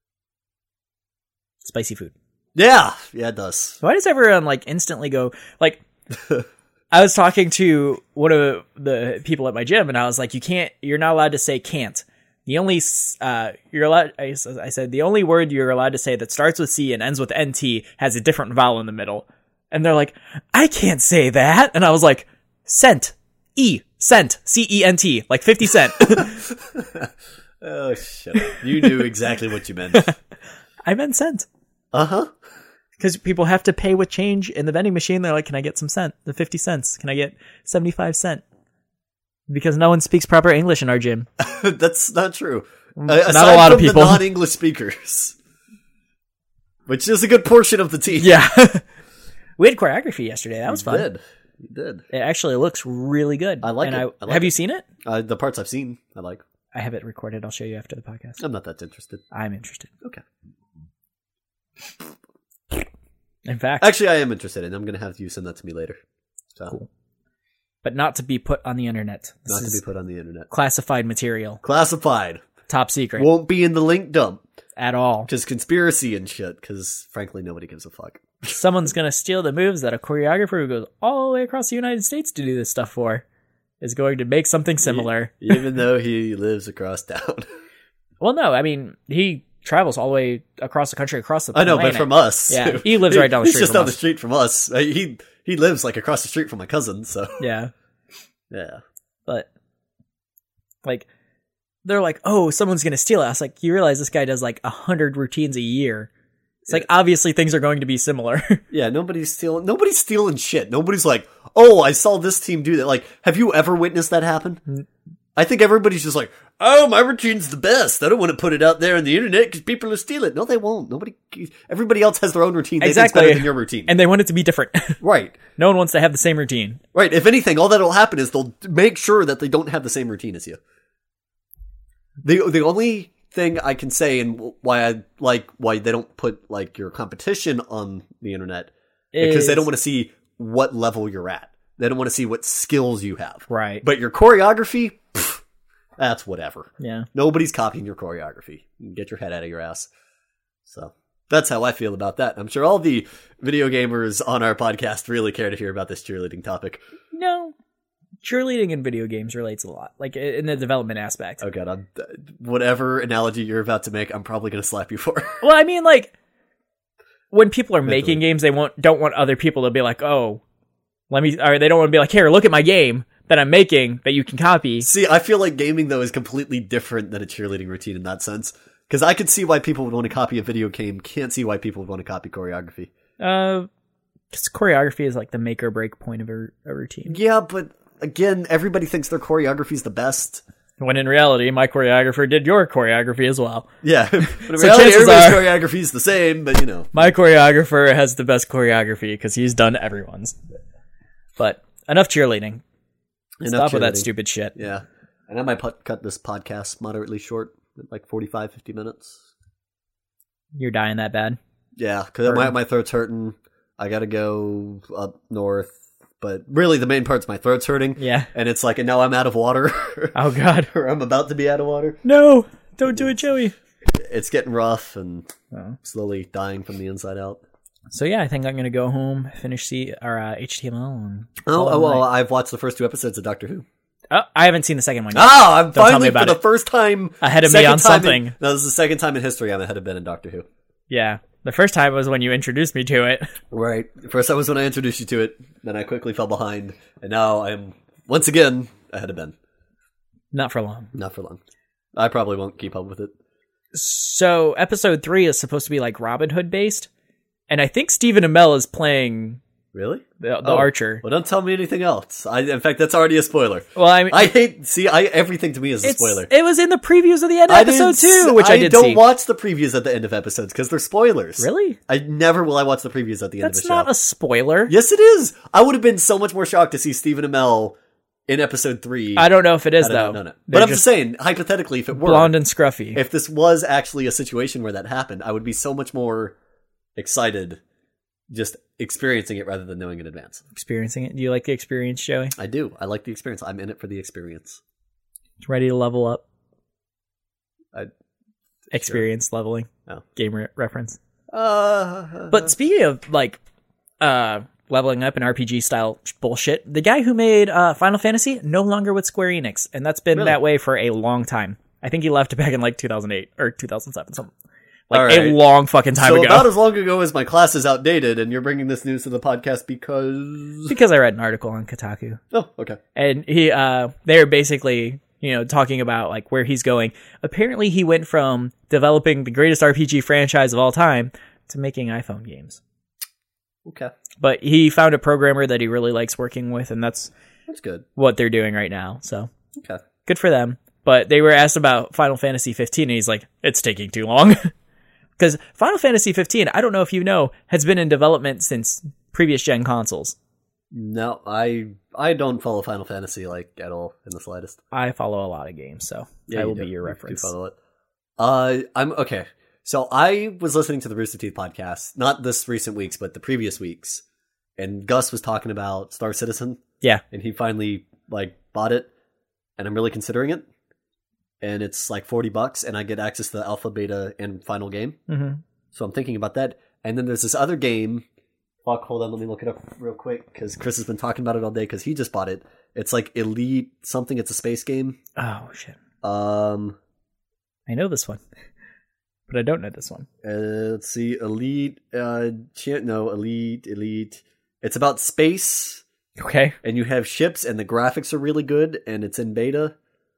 Spicy food. Yeah. Yeah, it does. Why does everyone instantly go I was talking to one of the people at my gym, and I was like, you're not allowed to say can't. The only, you're allowed, I said, the only word you're allowed to say that starts with C and ends with NT has a different vowel in the middle. And they're like, I can't say that. And I was like, cent. Cent. C-E-N-T. Like 50 cent. Oh, shut up. You knew exactly what you meant. I meant cent. Uh-huh. Because people have to pay with change in the vending machine. They're like, can I get some cent? The 50 cents. Can I get 75 cent? Because no one speaks proper English in our gym. That's not true. Not a lot of people. The non-English speakers. Which is a good portion of the team. Yeah. We had choreography yesterday. That was fun. You did. It actually looks really good. I like it. Have you seen it? The parts I've seen, I like. I have it recorded. I'll show you after the podcast. I'm not that interested. I'm interested. Okay. In fact, actually, I am interested, and I'm going to have you send that to me later. So, cool. But not to be put on the internet. Not to be put on the internet. Classified material. Classified. Top secret. Won't be in the link dump at all. Just conspiracy and shit. Because frankly, nobody gives a fuck. Someone's going to steal the moves that a choreographer who goes all the way across the United States to do this stuff for is going to make something similar. Even though he lives across town. Well, no, I mean he travels all the way across the country, across the planet. I know, but from us. Yeah, he lives right down the street. He's just down the street from us. He lives like across the street from my cousin. So yeah. But they're like, oh, someone's gonna steal it. I was like, you realize this guy does 100 routines a year. It's obviously things are going to be similar. Yeah, nobody's stealing shit. Nobody's like, oh, I saw this team do that. Have you ever witnessed that happen? I think everybody's just like, oh, my routine's the best. I don't want to put it out there on the internet because people will steal it. No, they won't. Everybody else has their own routine. They exactly. think it's better than your routine. And they want it to be different. Right. No one wants to have the same routine. Right. If anything, all that'll happen is they'll make sure that they don't have the same routine as you. The only thing I can say and why they don't put your competition on the internet because they don't want to see what level you're at. They don't want to see what skills you have. Right. But your choreography, that's whatever. Yeah. Nobody's copying your choreography. Get your head out of your ass. So that's how I feel about that. I'm sure all the video gamers on our podcast really care to hear about this cheerleading topic. No. Cheerleading in video games relates a lot, in the development aspect. Oh god, whatever analogy you're about to make, I'm probably going to slap you for. Well, I mean, when people are making games, they don't want other people to be like, oh, or they don't want to be like, here, look at my game that I'm making that you can copy. See, I feel like gaming, though, is completely different than a cheerleading routine in that sense. Because I could see why people would want to copy a video game, can't see why people would want to copy choreography. Because choreography is the make or break point of a routine. Yeah, but again, everybody thinks their choreography is the best. When in reality, my choreographer did your choreography as well. Yeah, but in so reality, everybody's choreography is the same, but My choreographer has the best choreography because he's done everyone's. But enough cheerleading. Stop with that stupid shit. Yeah. And I might cut this podcast moderately short, 45, 50 minutes. You're dying that bad? Yeah, because my throat's hurting. I gotta go up north. But really, the main part's my throat's hurting. Yeah. And it's and now I'm out of water. Oh, God. Or I'm about to be out of water. No! Don't do it, Joey. It's getting rough and slowly dying from the inside out. So, yeah, I think I'm going to go home, finish HTML. And well, I've watched the first 2 episodes of Doctor Who. Oh, I haven't seen the second one yet. Oh, I'm finally, for the first time... ahead of me on something. No, this is the second time in history I'm ahead of Ben in Doctor Who. Yeah. The first time was when you introduced me to it. Right. First time was when I introduced you to it. Then I quickly fell behind. And now I'm, once again, ahead of Ben. Not for long. Not for long. I probably won't keep up with it. So episode 3 is supposed to be like Robin Hood based, and I think Stephen Amell is playing Really? the Archer. Well, don't tell me anything else. In fact, that's already a spoiler. Well, I mean, everything to me is a spoiler. It was in the previews of the end of episode 2, which I did see. don't watch the previews at the end of episodes because they're spoilers. Really? I never will. I watch the previews at the end of the show. That's not a spoiler. Yes, it is. I would have been so much more shocked to see Stephen Amell in episode 3. I don't know if it is though. No. But I'm just saying, hypothetically, if it were blonde and scruffy, if this was actually a situation where that happened, I would be so much more excited just experiencing it rather than knowing in advance. Experiencing it. Do you like the experience, Joey? I do. I like the experience. I'm in it for the experience. Ready to level up? Experience leveling. Oh. Game reference. But speaking of like leveling up and RPG style bullshit, the guy who made Final Fantasy no longer with Square Enix, and that's been that way for a long time. I think he left back in like 2008 or 2007, something. Like a long fucking time ago. So about as long ago as my class is outdated, and you're bringing this news to the podcast because I read an article on Kotaku. Oh, okay. And they were basically, talking about like where he's going. Apparently, he went from developing the greatest RPG franchise of all time to making iPhone games. Okay. But he found a programmer that he really likes working with, and that's good. What they're doing right now. So okay, good for them. But they were asked about Final Fantasy 15, and he's like, "It's taking too long." Because Final Fantasy 15, I don't know if you know, has been in development since previous gen consoles. No, I don't follow Final Fantasy like at all in the slightest. I follow a lot of games, so I will be your reference. You follow it. I'm okay. So I was listening to the Rooster Teeth podcast, not this recent weeks, but the previous weeks, and Gus was talking about Star Citizen. Yeah, and he finally bought it, and I'm really considering it. And it's like $40, and I get access to the alpha, beta, and final game. Mm-hmm. So I'm thinking about that. And then there's this other game. Fuck, hold on, let me look it up real quick, because Chris has been talking about it all day, because he just bought it. It's like Elite something. It's a space game. Oh, shit. I know this one, but I don't know this one. Let's see. Elite. Elite. It's about space. Okay. And you have ships, and the graphics are really good, and it's in beta.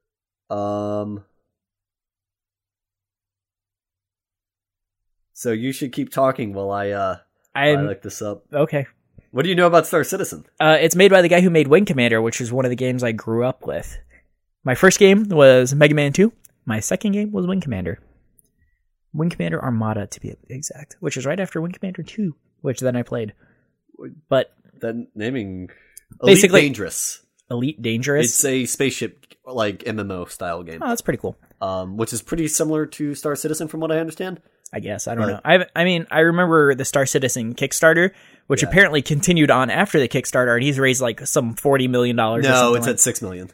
So you should keep talking while I look this up. Okay. What do you know about Star Citizen? It's made by the guy who made Wing Commander, which is one of the games I grew up with. My first game was Mega Man 2. My second game was Wing Commander. Wing Commander Armada, to be exact, which is right after Wing Commander 2, which then I played. But that naming basically Elite Dangerous. Elite Dangerous. It's a spaceship like MMO style game. Oh, that's pretty cool. Which is pretty similar to Star Citizen, from what I understand. I guess I don't know. I remember the Star Citizen Kickstarter, which apparently continued on after the Kickstarter, and he's raised like some $40 million. No, it's at $6 million.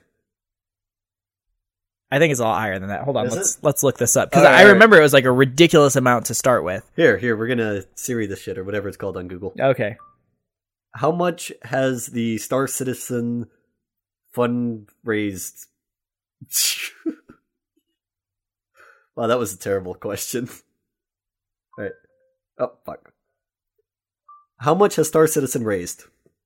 I think it's a lot higher than that. Hold on, Is let's look this up, because I remember it was like a ridiculous amount to start with. Here, we're gonna Siri this shit or whatever it's called on Google. Okay. How much has the Star Citizen fund raised? Wow, that was a terrible question. All right. Oh, fuck. How much has Star Citizen raised?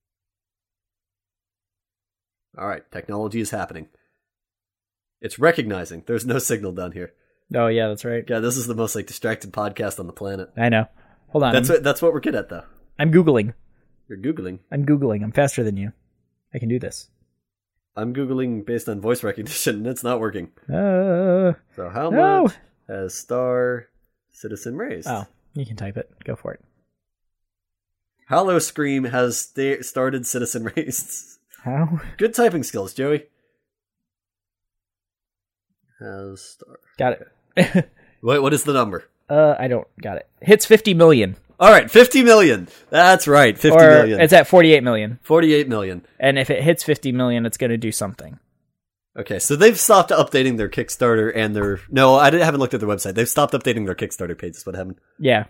All right, technology is happening. It's recognizing. There's no signal down here. Oh, yeah, that's right. Yeah, this is the most distracted podcast on the planet. I know. Hold on. That's what we're good at, though. I'm Googling. You're Googling? I'm Googling. I'm faster than you. I can do this. I'm Googling based on voice recognition, and it's not working. So how much has Star Citizen raised? Oh, you can type it. Go for it. Hallow Scream has started Citizen raised. How? Good typing skills, Joey. Has Star. Got it. What is the number? I don't got it. Hits 50 million. All right, 50 million. That's right, 50 million. It's at 48 million. 48 million. And if it hits 50 million, it's going to do something. Okay, so they've stopped updating their Kickstarter and their... No, I haven't looked at their website. They've stopped updating their Kickstarter page. That's what happened. Yeah.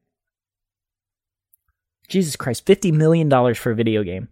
Jesus Christ, $50 million for a video game.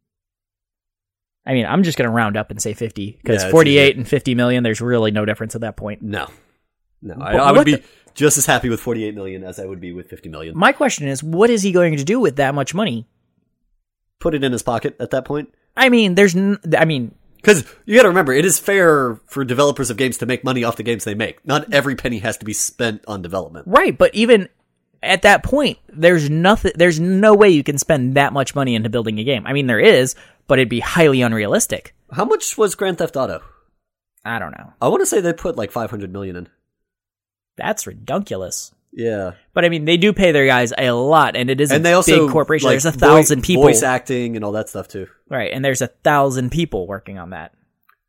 I mean, I'm just going to round up and say 50, because 48 and 50 million, there's really no difference at that point. No. I would be just as happy with 48 million as I would be with 50 million. My question is, what is he going to do with that much money? Put it in his pocket at that point. I mean, Because you got to remember, it is fair for developers of games to make money off the games they make. Not every penny has to be spent on development. Right, but even at that point, there's no way you can spend that much money into building a game. I mean, there is, but it'd be highly unrealistic. How much was Grand Theft Auto? I don't know. I want to say they put like $500 million in. That's ridiculous. Yeah. But I mean, they do pay their guys a lot, and it is And a they also, big corporation. like, There's 1,000 people. Voice acting and all that stuff too. Right, and there's 1,000 people working on that.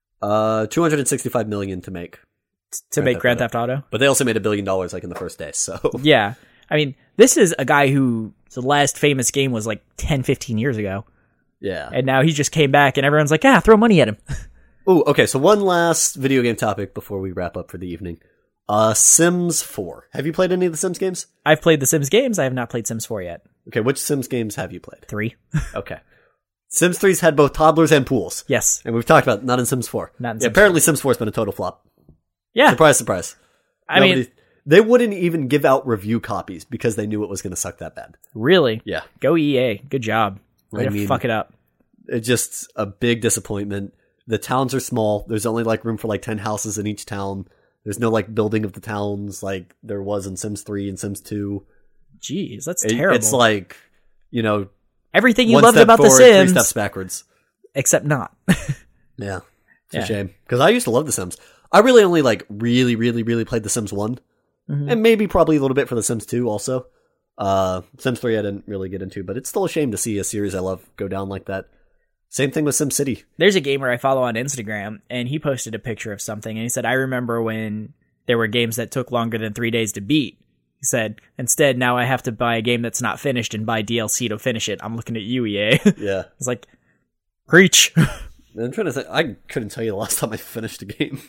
$265 million to make. To make Grand Theft Auto? But they also made $1 billion like in the first day, so. Yeah. I mean, this is a guy who the last famous game was like 10, 15 years ago. Yeah. And now he just came back and everyone's like, throw money at him. Ooh, okay, so one last video game topic before we wrap up for the evening. Sims 4. Have you played any of the Sims games? I've played the Sims games. I have not played Sims 4 yet. Okay, which Sims games have you played? 3. Okay. Sims 3's had both toddlers and pools. Yes. And we've talked about it, not in Sims 4. Not in Yeah, Sims apparently Sims 4 has been a total flop. Yeah. Surprise, surprise. I mean, they wouldn't even give out review copies because they knew it was going to suck that bad. really? Yeah. Go EA. Good job. Way to fuck it up. It's just a big disappointment. The towns are small. There's only like room for like 10 houses in each town. There's no like building of the towns like there was in Sims 3 and Sims 2. Jeez, that's terrible. It's like, you know, everything you one loved step about forward, the Sims, 3 steps backwards. except not. Yeah. It's a shame. Because I used to love The Sims. I really only like really played The Sims 1. Mm-hmm. And maybe probably a little bit for The Sims 2 also. Sims 3 I didn't really get into, but it's still a shame to see a series I love go down like that. Same thing with SimCity. There's a gamer I follow on Instagram, and he posted a picture of something, and he said, I remember when there were games that took longer than 3 days to beat. He said, instead, now I have to buy a game that's not finished and buy DLC to finish it. I'm looking at you, EA. Yeah. It's like, preach. I'm trying to think. I couldn't tell you the last time I finished a game.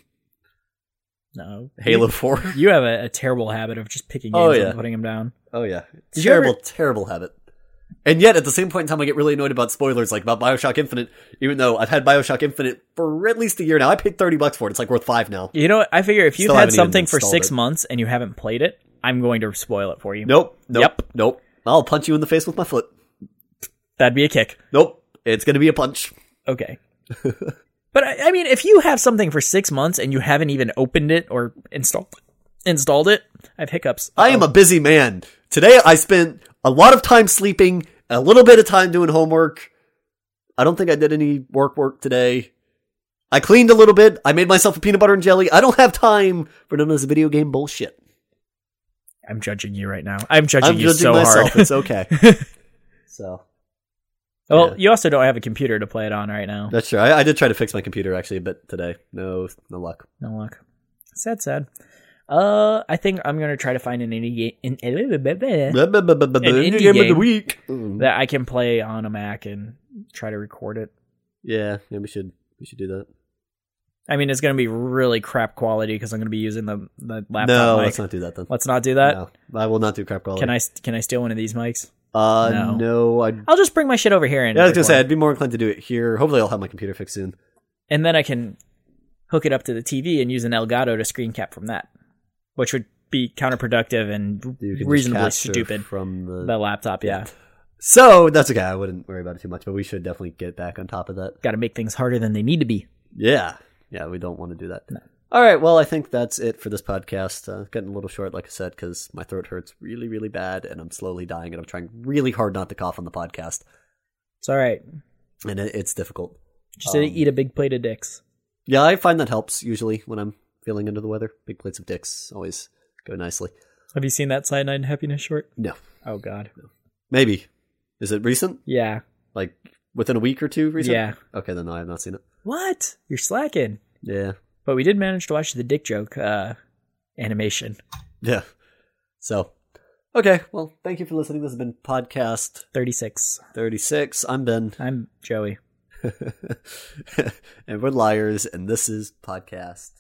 No. Halo 4. You have a terrible habit of just picking games and putting them down. Oh, yeah. Did you ever- Terrible habit. And yet, at the same point in time, I get really annoyed about spoilers, like about Bioshock Infinite, even though I've had Bioshock Infinite for at least a year now. I paid $30 for it. It's like worth $5 now. You know what? I figure if you've Still had haven't even something for installed 6 it. months and you haven't played it, I'm going to spoil it for you. Nope. Yep. I'll punch you in the face with my foot. That'd be a kick. Nope. It's going to be a punch. Okay. But I mean, if you have something for 6 months and you haven't even opened it or installed it, I have hiccups. I am a busy man. Today, I spent a lot of time sleeping, a little bit of time doing homework. I don't think I did any work today. I cleaned a little bit. I made myself a peanut butter and jelly. I don't have time for none of this video game bullshit. I'm judging you right now. I'm judging you judging so myself. hard. It's okay. So. Well, Yeah. you also don't have a computer to play it on right now. That's true. I did try to fix my computer actually a bit today. No luck. No luck. Sad. I think I'm going to try to find an indie game Indie game of the week. that I can play on a Mac and try to record it. Yeah, we should do that. I mean, it's going to be really crap quality because I'm going to be using the laptop No, mic. let's not do that then. Let's not do that. No, I will not do crap quality. Can I steal one of these mics? No. I'll just bring my shit over here and I was gonna say record. I'd be more inclined to do it here. Hopefully, I'll have my computer fixed soon. And then I can hook it up to the TV and use an Elgato to screen cap from that, which would be counterproductive and You can just reasonably capture stupid. from The laptop, yeah. So that's okay. I wouldn't worry about it too much, but we should definitely get back on top of that. Got to make things harder than they need to be. Yeah, we don't want to do that. No. All right, well, I think that's it for this podcast. Getting a little short, like I said, because my throat hurts really, really bad, and I'm slowly dying, and I'm trying really hard not to cough on the podcast. It's all right. And it's difficult. Just eat a big plate of dicks. Yeah, I find that helps usually when I'm feeling under the weather. Big plates of dicks always go nicely. Have you seen that Cyanide and Happiness short? No. Oh, God. No. Maybe. Is it recent? Yeah. Like within a week or two recent? Yeah. Okay, then no, I have not seen it. What? You're slacking. Yeah. But we did manage to watch the dick joke animation. Yeah. So, okay. Well, thank you for listening. This has been podcast 36. 36. I'm Ben. I'm Joey. And we're liars, and this is podcast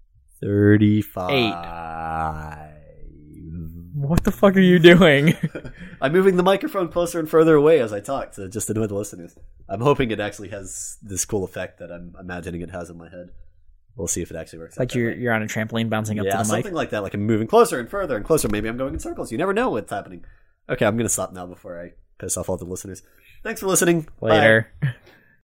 35. What the fuck are you doing? I'm moving the microphone closer and further away as I talk to just annoy the listeners. I'm hoping it actually has this cool effect that I'm imagining it has in my head. We'll see if it actually works. Like you're on a trampoline bouncing up to the mic? Something like that. Like I'm moving closer and further and closer. Maybe I'm going in circles. You never know what's happening. Okay, I'm going to stop now before I piss off all the listeners. Thanks for listening. Later. Bye.